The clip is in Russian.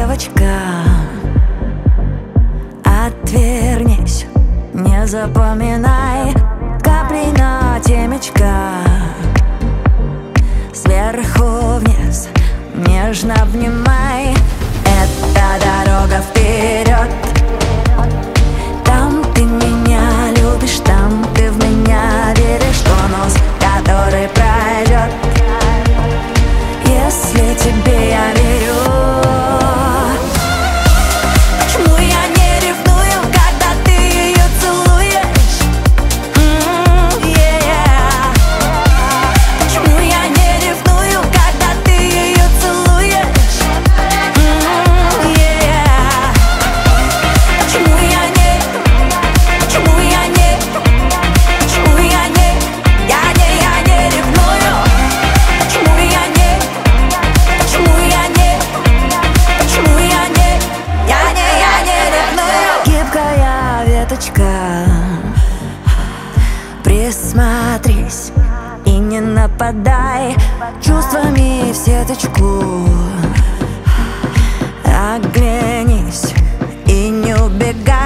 девочка, отвернись, не запоминай капли на темечко. Сверху вниз нежно обнимай. Это дорога вперед. Там ты меня любишь, там ты в меня веришь. Конус, который пройдет, если тебе я верю. Почему я не ревную, когда ты ее целуешь? Почему я не ревную, когда ты ее целуешь? Почему я не, почему я не, почему я не, я не ревную? Почему я не, почему я не, почему я не ревную? Гибкая веточка, присмотрись и не нападай чувствами в сеточку. Оглянись и не убегай.